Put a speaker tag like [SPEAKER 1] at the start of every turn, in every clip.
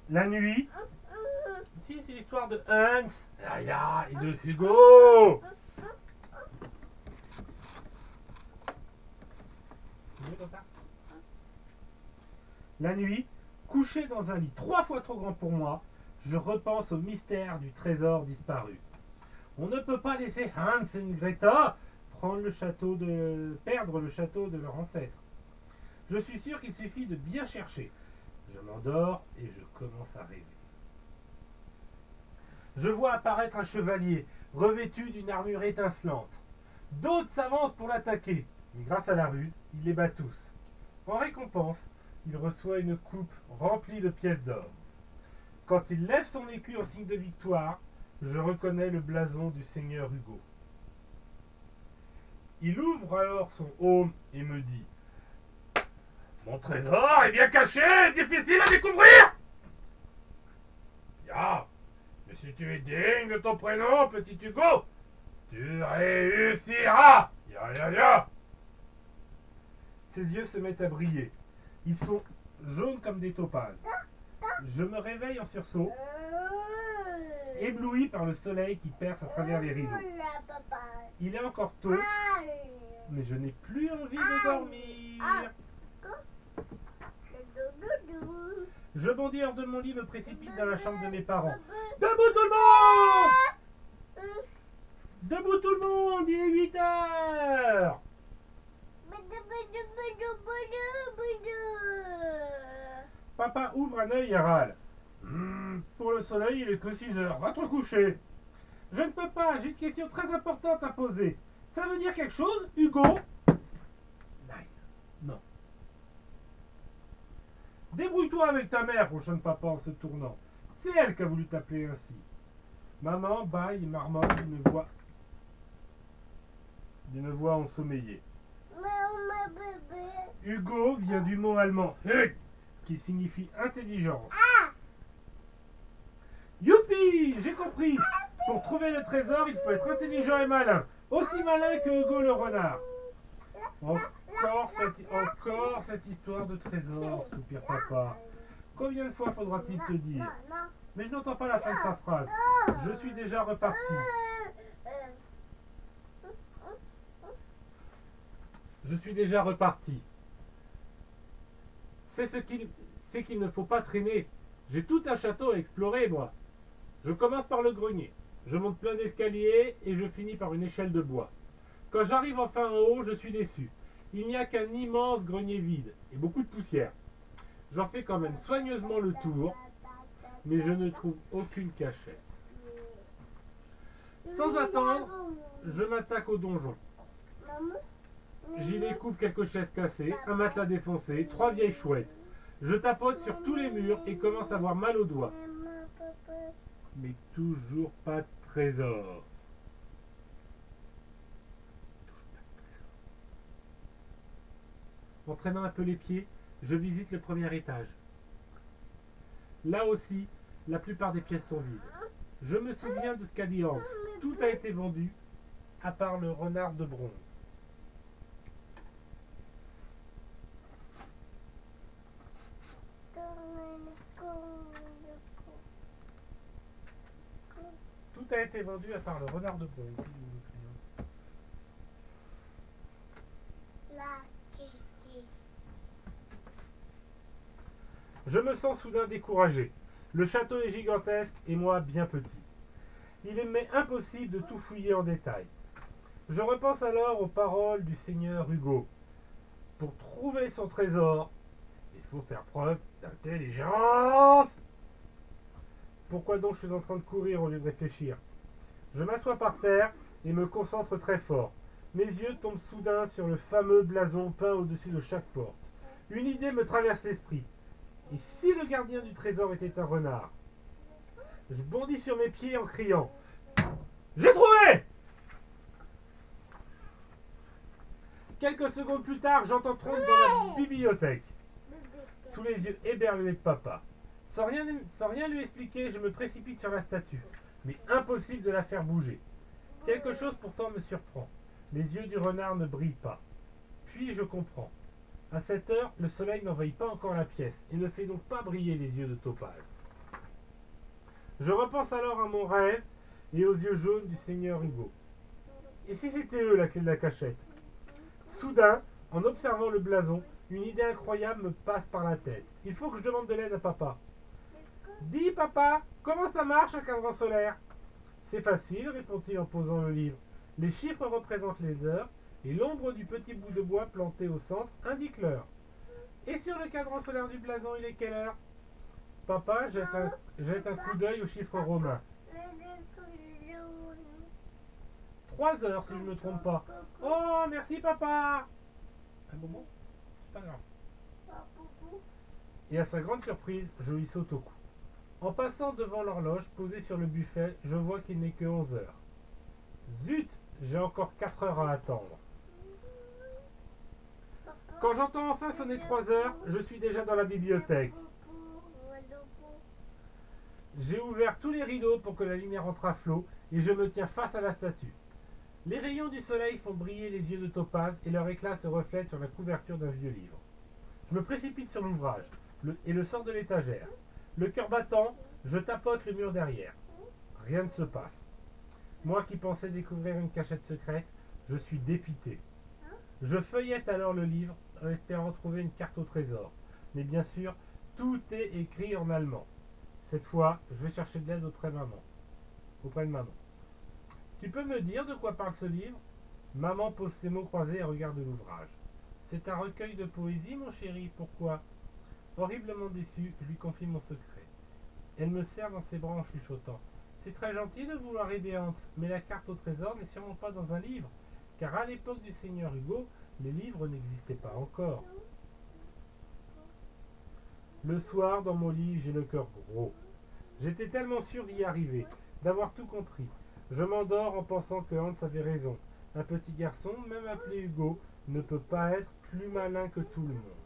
[SPEAKER 1] La nuit. Si, c'est l'histoire de Hans, Aya et de Hugo. La nuit, couché dans un lit 3 fois trop grand pour moi, je repense au mystère du trésor disparu. On ne peut pas laisser Hans et Greta perdre le château de leur ancêtre. Je suis sûr qu'il suffit de bien chercher. Je m'endors et je commence à rêver. Je vois apparaître un chevalier revêtu d'une armure étincelante. D'autres s'avancent pour l'attaquer, mais grâce à la ruse, il les bat tous. En récompense, il reçoit une coupe remplie de pièces d'or. Quand il lève son écu en signe de victoire, je reconnais le blason du seigneur Hugo. Il ouvre alors son aume et me dit: mon trésor est bien caché et difficile à découvrir. Ya, mais si tu es digne de ton prénom, petit Hugo, tu réussiras. Ya, ya, ya. Ses yeux se mettent à briller. Ils sont jaunes comme des topazes. Je me réveille en sursaut, ébloui par le soleil qui perce à travers les rideaux. Il est encore tôt, mais je n'ai plus envie de dormir. Je bondis hors de mon lit, me précipite dans la chambre de mes parents. Debout tout le monde! Debout tout le monde! Il est 8 heures! Papa ouvre un œil et râle. Pour le soleil, il est que 6 heures. Va te recoucher. Je ne peux pas, j'ai une question très importante à poser. Ça veut dire quelque chose, Hugo? Non. Débrouille-toi avec ta mère, ronchonne papa en se tournant. C'est elle qui a voulu t'appeler ainsi. Maman bâille et marmonne d'une voix ensommeillée. Hugo vient du mot allemand Hug, qui signifie intelligence. Youpi, j'ai compris. Pour trouver le trésor, il faut être intelligent et malin. Aussi malin que Hugo le renard. Encore cette histoire de trésor, soupire papa. Combien de fois faudra-t-il te dire? Mais je n'entends pas la fin de sa phrase. Je suis déjà reparti. Je suis déjà reparti. C'est qu'il ne faut pas traîner. J'ai tout un château à explorer, moi. Je commence par le grenier. Je monte plein d'escaliers et je finis par une échelle de bois. Quand j'arrive enfin en haut, je suis déçu. Il n'y a qu'un immense grenier vide et beaucoup de poussière. J'en fais quand même soigneusement le tour, mais je ne trouve aucune cachette. Sans attendre, je m'attaque au donjon. J'y découvre quelques chaises cassées, un matelas défoncé, 3 vieilles chouettes. Je tapote sur tous les murs et commence à avoir mal aux doigts. Mais toujours pas de trésor. En traînant un peu les pieds, je visite le premier étage. Là aussi, la plupart des pièces sont vides. Je me souviens de ce qu'a dit Hans. Tout a été vendu, à part le renard de bronze. Tout a été vendu à part le renard de bronze. Je me sens soudain découragé. Le château est gigantesque et moi bien petit. Il m'est impossible de tout fouiller en détail. Je repense alors aux paroles du seigneur Hugo. Pour trouver son trésor, il faut faire preuve d'intelligence. Pourquoi donc je suis en train de courir au lieu de réfléchir? Je m'assois par terre et me concentre très fort. Mes yeux tombent soudain sur le fameux blason peint au-dessus de chaque porte. Une idée me traverse l'esprit. Et si le gardien du trésor était un renard? Je bondis sur mes pieds en criant: j'ai trouvé! Quelques secondes plus tard, j'entends tromper dans la bibliothèque, sous les yeux éberlués de papa. Sans rien lui expliquer, je me précipite sur la statue, mais impossible de la faire bouger. Quelque chose pourtant me surprend. Les yeux du renard ne brillent pas. Puis je comprends. À cette heure, le soleil n'envahit pas encore la pièce et ne fait donc pas briller les yeux de Topaz. Je repense alors à mon rêve et aux yeux jaunes du seigneur Hugo. Et si c'était eux la clé de la cachette? Soudain, en observant le blason, une idée incroyable me passe par la tête. Il faut que je demande de l'aide à papa. Dis papa, comment ça marche un cadran solaire? C'est facile, répond-il en posant le livre. Les chiffres représentent les heures et l'ombre du petit bout de bois planté au centre indique l'heure. Et sur le cadran solaire du blason, il est quelle heure? Papa jette un coup d'œil aux chiffres romains. 3 heures si je ne me trompe pas. Oh, merci papa. Un bonbon? C'est pas grave. Et à sa grande surprise, je lui saute au cou. En passant devant l'horloge posée sur le buffet, je vois qu'il n'est que 11 heures. Zut, j'ai encore 4 heures à attendre. Quand j'entends enfin sonner 3 heures, je suis déjà dans la bibliothèque. J'ai ouvert tous les rideaux pour que la lumière entre à flot et je me tiens face à la statue. Les rayons du soleil font briller les yeux de Topaz et leur éclat se reflète sur la couverture d'un vieux livre. Je me précipite sur l'ouvrage et le sors de l'étagère. Le cœur battant, je tapote le mur derrière. Rien ne se passe. Moi qui pensais découvrir une cachette secrète, je suis dépité. Je feuillette alors le livre en espérant trouver une carte au trésor. Mais bien sûr, tout est écrit en allemand. Cette fois, je vais chercher de l'aide auprès de maman. Tu peux me dire de quoi parle ce livre? Maman pose ses mots croisés et regarde l'ouvrage. C'est un recueil de poésie, mon chéri, pourquoi? Horriblement déçu, je lui confie mon secret. Elle me serre dans ses bras en chuchotant. C'est très gentil de vouloir aider Hans, mais la carte au trésor n'est sûrement pas dans un livre, car à l'époque du seigneur Hugo, les livres n'existaient pas encore. Le soir, dans mon lit, j'ai le cœur gros. J'étais tellement sûr d'y arriver, d'avoir tout compris. Je m'endors en pensant que Hans avait raison. Un petit garçon, même appelé Hugo, ne peut pas être plus malin que tout le monde.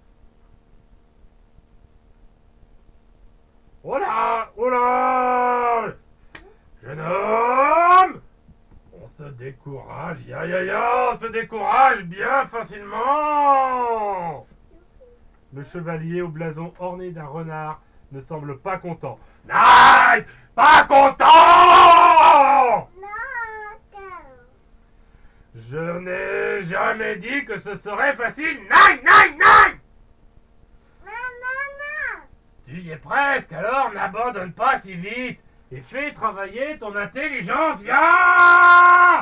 [SPEAKER 1] Oh là! Oh là! Jeune homme! On se décourage, on se décourage bien facilement! Le chevalier au blason orné d'un renard ne semble pas content. Naï! Pas content! Je n'ai jamais dit que ce serait facile. Naï! Tu y es presque, alors n'abandonne pas si vite et fais travailler ton intelligence. Viens!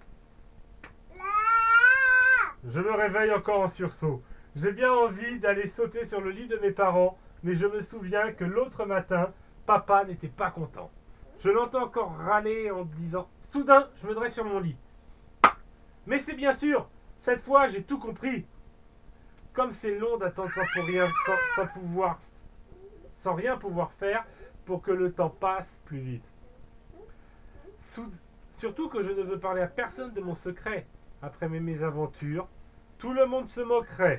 [SPEAKER 1] Je me réveille encore en sursaut. J'ai bien envie d'aller sauter sur le lit de mes parents, mais je me souviens que l'autre matin, papa n'était pas content. Je l'entends encore râler en disant « Soudain, je me dresse sur mon lit. » Mais c'est bien sûr, cette fois j'ai tout compris. Comme c'est long d'attendre sans rien pouvoir faire pour que le temps passe plus vite. Surtout que je ne veux parler à personne de mon secret. Après mes mésaventures, tout le monde se moquerait.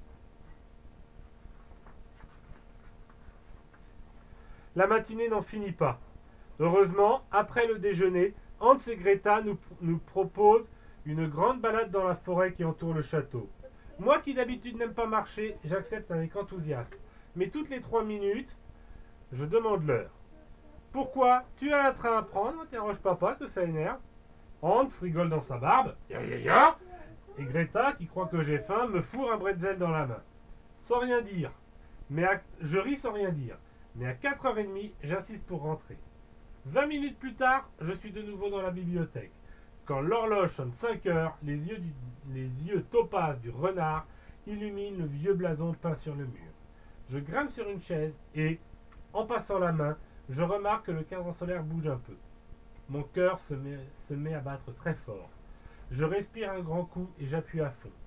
[SPEAKER 1] La matinée n'en finit pas. Heureusement, après le déjeuner, Hans et Greta nous proposent une grande balade dans la forêt qui entoure le château. Moi qui d'habitude n'aime pas marcher, j'accepte avec enthousiasme. Mais toutes les 3 minutes, je demande l'heure. Pourquoi? Tu as un train à prendre? Interroge papa, que ça énerve. Hans rigole dans sa barbe. Et Greta, qui croit que j'ai faim, me fourre un bretzel dans la main. Sans rien dire. Je ris sans rien dire. Mais à 4h30, j'insiste pour rentrer. 20 minutes plus tard, je suis de nouveau dans la bibliothèque. Quand l'horloge sonne 5 heures, les yeux topaz du renard illuminent le vieux blason peint sur le mur. Je grimpe sur une chaise et, en passant la main, je remarque que le cadran solaire bouge un peu. Mon cœur se met à battre très fort. Je respire un grand coup et j'appuie à fond.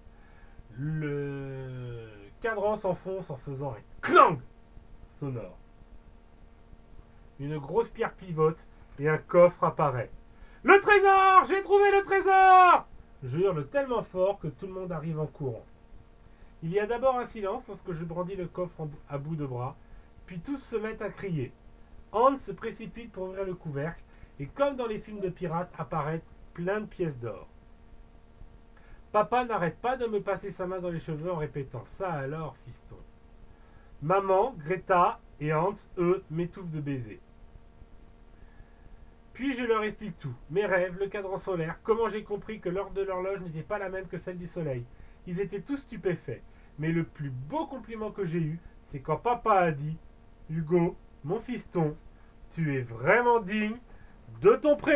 [SPEAKER 1] Le cadran s'enfonce en faisant un clang sonore. Une grosse pierre pivote et un coffre apparaît. Le trésor! J'ai trouvé le trésor! Je hurle tellement fort que tout le monde arrive en courant. Il y a d'abord un silence lorsque je brandis le coffre à bout de bras, puis tous se mettent à crier. Hans se précipite pour ouvrir le couvercle et comme dans les films de pirates apparaissent plein de pièces d'or. Papa n'arrête pas de me passer sa main dans les cheveux en répétant « Ça alors, fiston ». Maman, Greta et Hans, eux, m'étouffent de baisers. Puis je leur explique tout. Mes rêves, le cadran solaire, comment j'ai compris que l'heure de l'horloge n'était pas la même que celle du soleil. Ils étaient tous stupéfaits. Mais le plus beau compliment que j'ai eu, c'est quand papa a dit « Hugo, mon fiston, tu es vraiment digne de ton prénom ».